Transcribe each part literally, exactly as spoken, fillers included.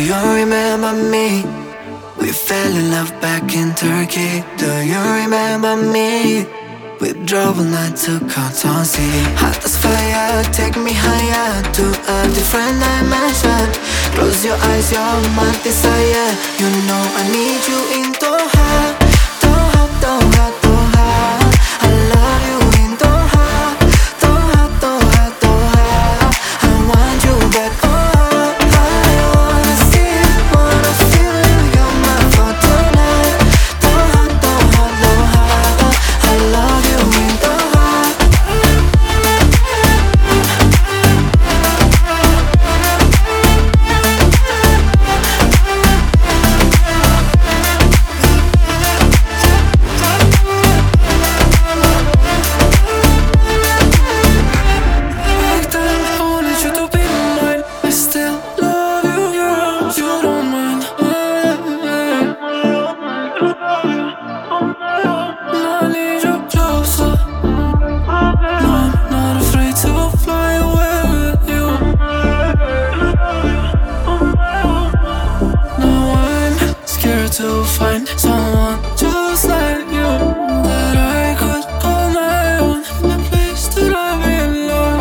you remember me? We fell in love back in Turkey. Do you remember me? We drove all night to Cartoon City. Hot as fire, take me higher to a different dimension. Close your eyes, you're my desire. You know I need you in Doha, Doha, Doha, Doha. I love you in Doha, Doha, Doha, Doha. I want you back. Oh, I wanna see you, wanna feel you. You're my for tonight. Doha, Doha, Doha. I love you in Doha. Back then I wanted you to be mine. I still love you, girl. You don't mind. I need you closer. No, I'm not afraid to fly away with you. Now I'm scared to find someone just like you, that I could call my own, a place that I belong.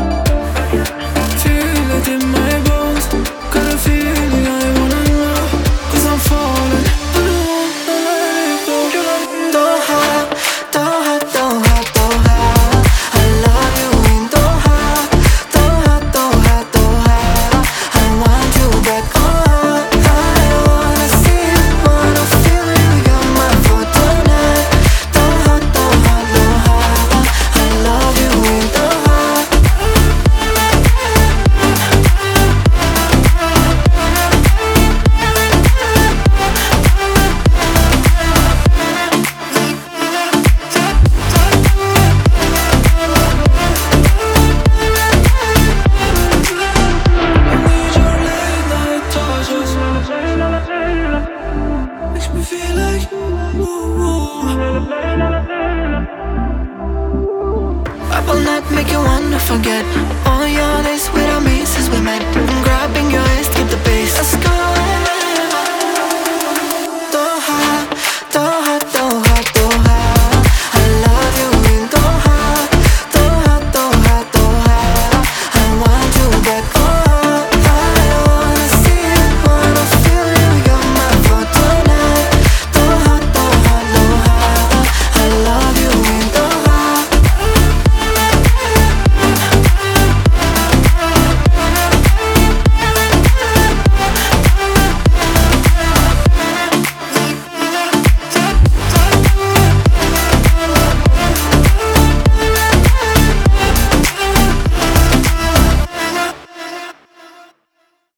Feel it in my bones, got a feeling I wanna know, cause I'm falling, I don't wanna let it go. Doha, Doha, Doha, Doha. I love you in Doha, Doha, Doha, Doha. I want you back. Oh, I wanna see you, wanna feel you. You're my for tonight. Doha, Doha, Doha. I love you in Doha. I need your late night touches. Makes me feel like ooh. Up all night, make you wanna forget all your days without me since we met. I'm grabbing your waist,